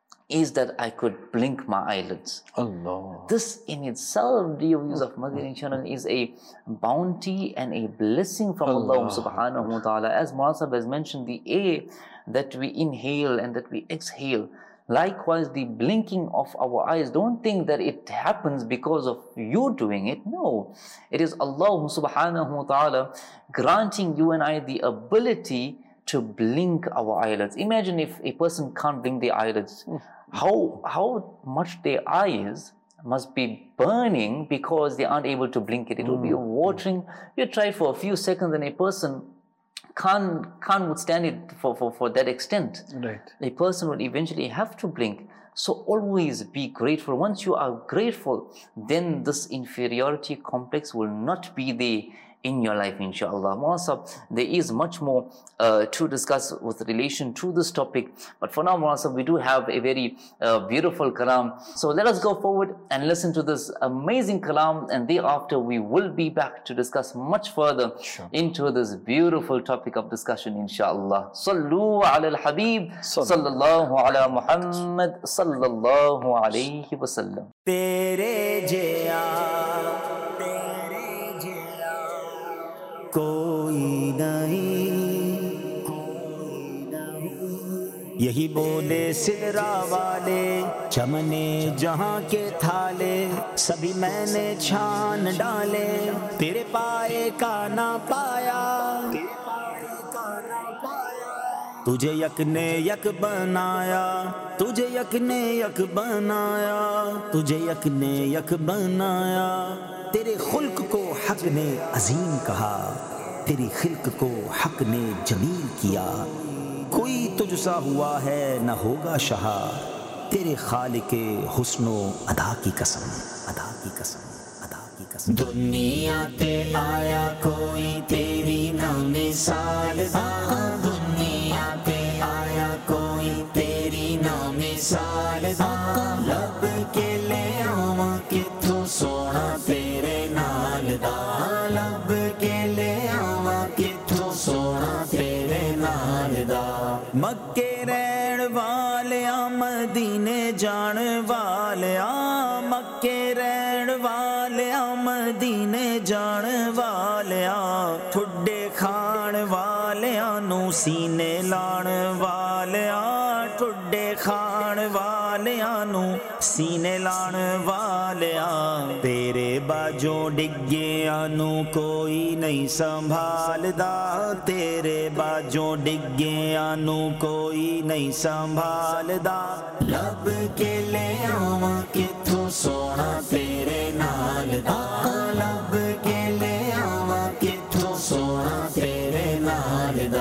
is that I could blink my eyelids. Allah. This in itself, dear viewers of Madani channel, is a bounty and a blessing from Allah, Allah subhanahu wa ta'ala. As Muasab has mentioned, the air that we inhale and that we exhale, likewise the blinking of our eyes, don't think that it happens because of you doing it. No, it is Allah subhanahu wa ta'ala granting you and I the ability to blink our eyelids. Imagine if a person can't blink their eyelids, how, how much their eyes must be burning because they aren't able to blink it. It will be watering. You try for a few seconds and a person can't, can't withstand it for, for, for that extent. Right. A person will eventually have to blink. So always be grateful. Once you are grateful, then this inferiority complex will not be there in your life, inshallah. Muasab, there is much more uh, to discuss with relation to this topic, but for now, Muasab, we do have a very uh, beautiful kalam. So let us go forward and listen to this amazing kalam, and thereafter we will be back to discuss much further sure. into this beautiful topic of discussion, inshallah. Sallu ala al-Habib, sallallahu ala Muhammad, sallallahu alayhi wa sallam. Tere jaya کوئی نہیں یہی بولے سدرا والے چمنے جہاں کے تھالے سبھی میں نے چھان ڈالے تیرے پائے کا نہ پایا تجھے یک نے یک بنایا تجھے یک نے یک بنایا تجھے یک نے یک بنایا تیرے خلق کو حق نے عظیم کہا تیری خلق کو حق نے جمیل کیا کوئی تجھ سا ہوا ہے نہ ہوگا شہا تیرے خالق حسن و ادا کی قسم ادا کی قسم ادا کی قسم دنیا تے آیا کوئی تیری نہ مثال دنیا تے آیا کوئی تیری نہ مثال لب کے لے آواں کتھوں سونا تیرے نال دا لب کے لے آواں کتھوں سونا تیرے نال دا مکے رہن والیاں مدینے جان والیاں مکے رہن والیاں مدینے جان والیاں ٹھڈے کھان والیاں نو سینے لان والیاں ٹھڈے کھان والیاں نو سینے لان والیاں تیرے باجوں ڈگیاں نو کوئی نہیں سنبھالدا تیرے باجوں ڈگیاں نو کوئی نہیں سنبھالدا لب کے لے آواں کتھوں سونا تیرے نال دا لب کے لے آواں کتھوں سونا تیرے نال دا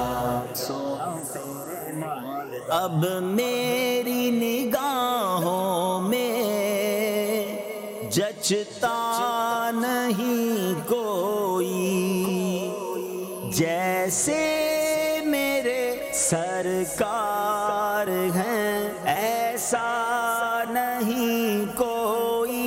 اب میری نگاہوں میں جچتا نہیں کوئی جیسے میرے سرکار ہیں ایسا نہیں کوئی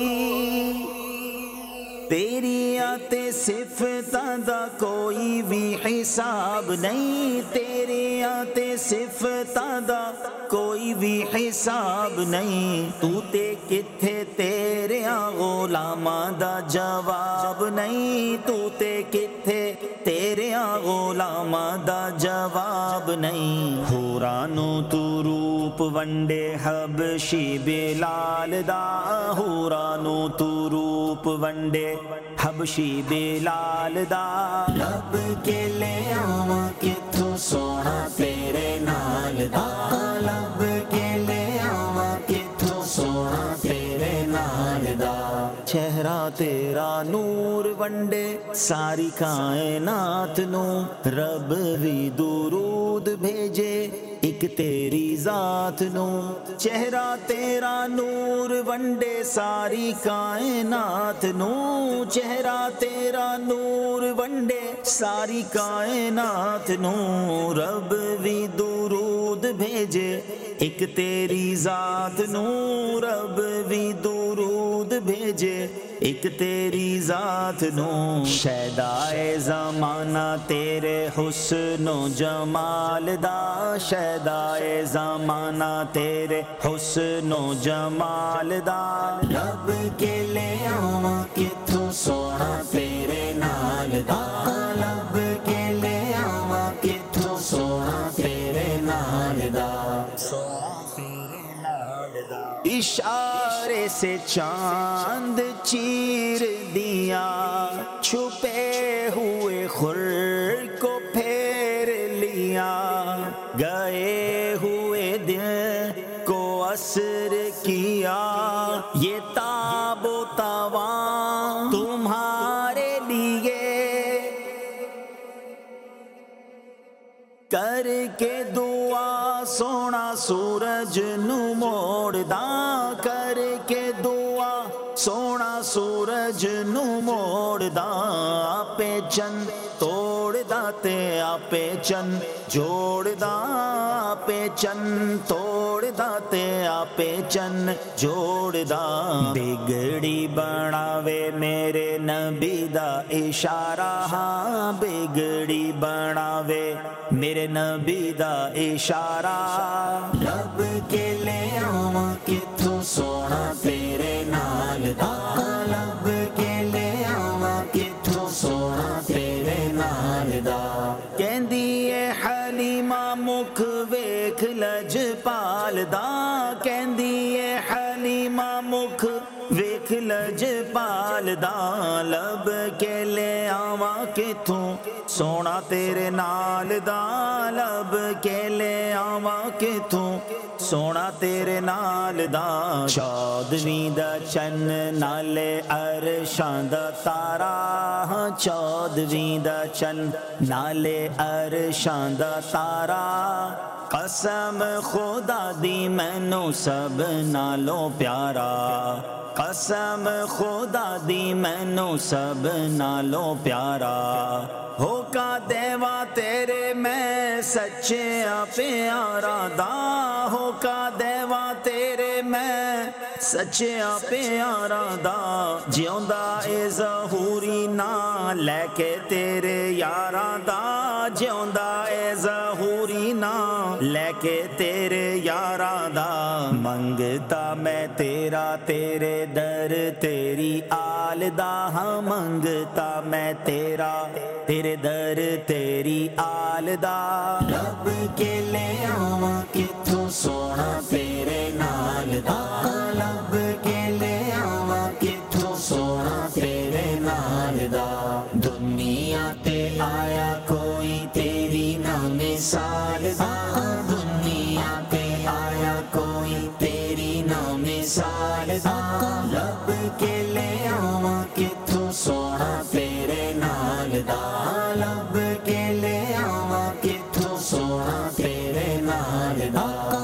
تیری آتے صفتاں دا کوئی بھی حساب نہیں تیری آتے صفتاں دا کوئی بھی حساب نہیں تو تے کتھے تیرے غلاماں دا جواب نہیں تو تے کتھے تیرے غلام دا جواب نہیں ہورانو تو روپ ونڈے حبشی بلال دا ہورانو تو روپ ونڈے حبشی بلال دا لب کے لے آواں کتھوں سونا تیرے نال دا لب کے لے آواں کتھوں سونا تیرے نال دا چہرہ تیرا نور ونڈے ساری کائنات نو رب بھی درود بھیجے ایک تیری ذات نو چہرہ تیرا نور ونڈے ساری کائنات نو چہرہ تیرا نور ونڈے ساری کائنات نو رب بھی درود بھیجے ایک تیری ذات نو رب بھی درود بھیجے ایک تیری ذات نو شیدائے زمانہ تیرے حسن و جمال دا شیدائے زمانہ تیرے حسن و جمال دا لب کے لے آواں کتھوں سونا تیرے نال دا لب کے لے آواں کتھوں سونا تیرے نال دا اشارے سے چاند چیر دیا چھپے ہوئے خور کو پھیر لیا گئے ہوئے دن کو اثر کیا یہ تاب و تواں تمہارے لیے کر کے دعا سونا سورج نو موڑ دا کر کے دعا سونا سورج نو موڑ دا آپے چن توڑ دا تے آپے چن جوڑ دا آپے چن توڑ دا تے آپے چن جوڑ دا بگڑی بناوے میرے نبی دا اشارہ ہاں بگڑی بناوے میرے نبی دا اشارہ لب کے لے آواں کتھوں سونا تیرے نال دا لب کے لے آواں کتھوں سونا تیرے نال دا کہندی اے حلیمہ مکھ ویکھ لج پال دا کہندی اے حلیمہ مکھ ویکھ لج پال دا لب کے لے آواں کتھوں سونا تیرے نال دا لب کے لے آواں کتھوں سونا تیرے نال دا چودویں دا چن نالے عرشاں دا تارا چودویں دا چن نالے عرشاں دا تارا قسم خدا دی مینو سب نالوں پیارا قسم خدا دی مینو سب نالوں پیارا ہو کا دیوا تیرے میں سچیا پیارا دا ہو کا دیوا تیرے میں سچیا پیارا دا جیوندا اے ظہوری نا لے کے تیرے یارا دا جیوندا اے ظہوری نا لے کے تیرے یارا دا منگتا میں تیرا تیرے در تیری آل دا ہاں منگتا میں تیرا تیرے در تیری آل دا لب کے لے آواں کتھوں سونا تیرے نال دا لب کے لے آواں کتھوں سونا تیرے نال دا دنیا تے آیا کوئی تیری نہ مثال دا دنیا تے آیا کوئی تیری نہ مثال دا لب کے لے آواں کتھوں سونا تیرے نال دا لب کے لے آواں کتھوں سونا تیرے نال دا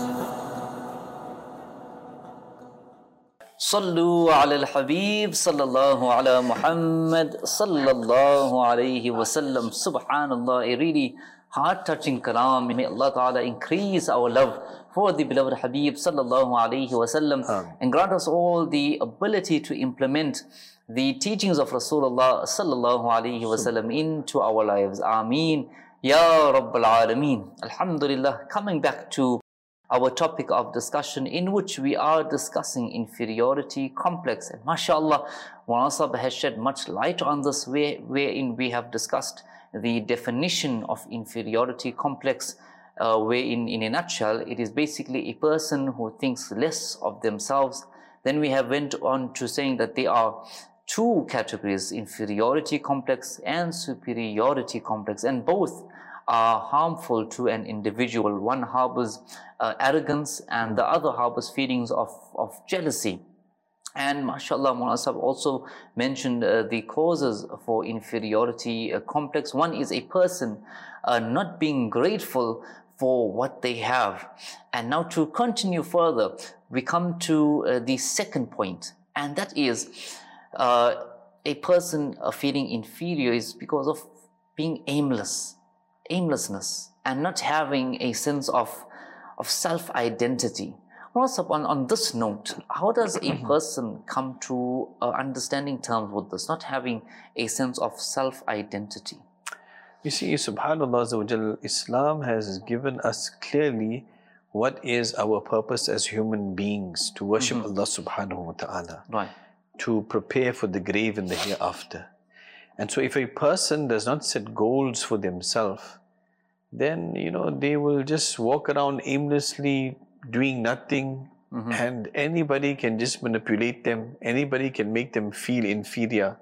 صلو علی الحبیب صلی اللہ علی محمد صلی اللہ علیہ وسلم. Subhanallah, a really heart-touching kalam. May Allah Ta'ala increase our love for the beloved Habib sallallahu alayhi wasallam and grant us all the ability to implement the teachings of Rasulullah sallallahu alayhi wasallam into our lives. Ameen. Ya Rabbal Alameen. Alhamdulillah. Coming back to our topic of discussion, in which we are discussing inferiority complex. And mashallah, Maulana Sahib has shed much light on this, way, wherein we have discussed the definition of inferiority complex, uh, where in, in a nutshell, it is basically a person who thinks less of themselves. Then we have went on to saying that there are two categories, inferiority complex and superiority complex, and both are harmful to an individual. One harbors uh, arrogance and the other harbors feelings of, of jealousy. And mashallah, Mawlana Sahib also mentioned uh, the causes for inferiority uh, complex. One is a person uh, not being grateful for what they have. And now to continue further, we come to uh, the second point, and that is uh, a person uh, feeling inferior is because of being aimless, aimlessness, and not having a sense of, of self-identity. Also, on, on this note, how does a person come to uh, understanding terms with this, not having a sense of self-identity? You see, subhanAllah, Islam has given us clearly what is our purpose as human beings, to worship mm-hmm. Allah subhanahu wa ta'ala, right. to prepare for the grave and the hereafter. And so if a person does not set goals for themselves, then, you know, they will just walk around aimlessly, doing nothing, mm-hmm. and anybody can just manipulate them, anybody can make them feel inferior.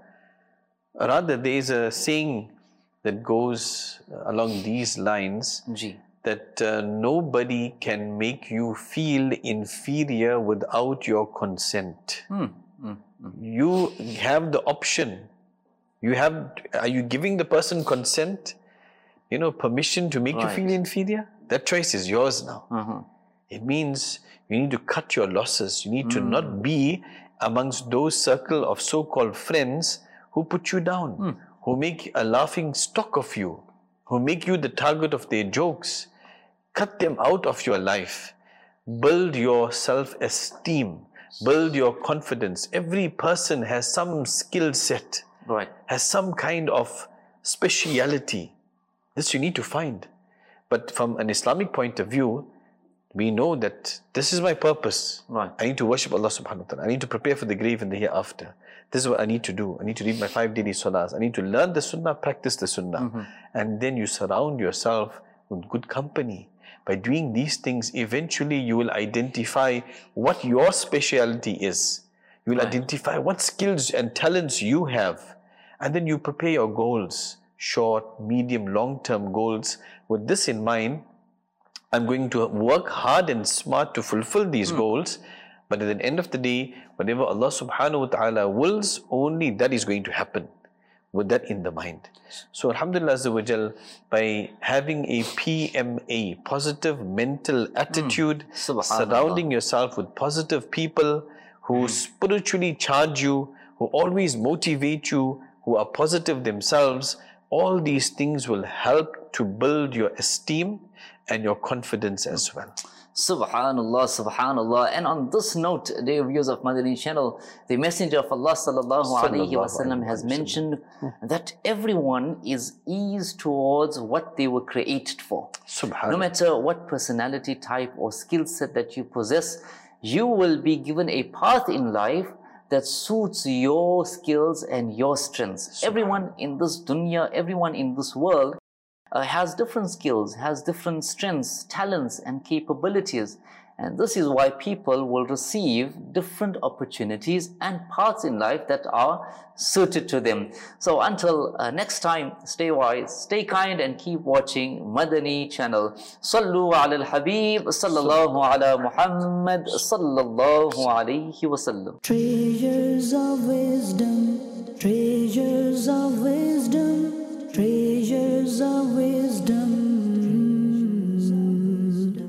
Rather, there is a saying that goes along these lines, Gee. that uh, nobody can make you feel inferior without your consent. Mm. Mm. Mm. You have the option. You have, are you giving the person consent, you know, permission to make right. you feel inferior? That choice is yours now. Uh-huh. It means you need to cut your losses. You need mm. to not be amongst those circle of so-called friends who put you down, mm. who make a laughing stock of you, who make you the target of their jokes. Cut them out of your life. Build your self-esteem. Build your confidence. Every person has some skill set, right. has some kind of speciality. This you need to find. But from an Islamic point of view, we know that this is my purpose. Right. I need to worship Allah subhanahu wa ta'ala. I need to prepare for the grave and the hereafter. This is what I need to do. I need to read my five daily salahs. I need to learn the sunnah, practice the sunnah. Mm-hmm. And then you surround yourself with good company. By doing these things, eventually you will identify what your speciality is. You will right. identify what skills and talents you have. And then you prepare your goals, short, medium, long-term goals. With this in mind, I'm going to work hard and smart to fulfill these mm. goals. But at the end of the day, whatever Allah subhanahu wa ta'ala wills, only that is going to happen. With that in the mind. So Alhamdulillah Azza wa Jal, by having a P M A, positive mental attitude, mm. surrounding yourself with positive people who mm. spiritually charge you, who always motivate you, who are positive themselves, all these things will help to build your esteem and your confidence as well. Subhanallah, Subhanallah. And on this note, dear viewers of Madani channel, the Messenger of Allah sallallahu alaihi wasallam has mentioned that everyone is eased towards what they were created for. No matter what personality type or skill set that you possess, you will be given a path in life that suits your skills and your strengths. Everyone in this dunya, everyone in this world Uh, has different skills, has different strengths, talents and capabilities. And this is why people will receive different opportunities and paths in life that are suited to them. So until uh, next time, stay wise, stay kind and keep watching Madani channel. Sallu ala al-Habib, sallallahu ala Muhammad, sallallahu alayhi wa sallam. Treasures of wisdom, treasures of wisdom. Treasures of wisdom,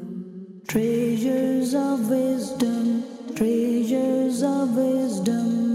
treasures of wisdom, treasures of wisdom.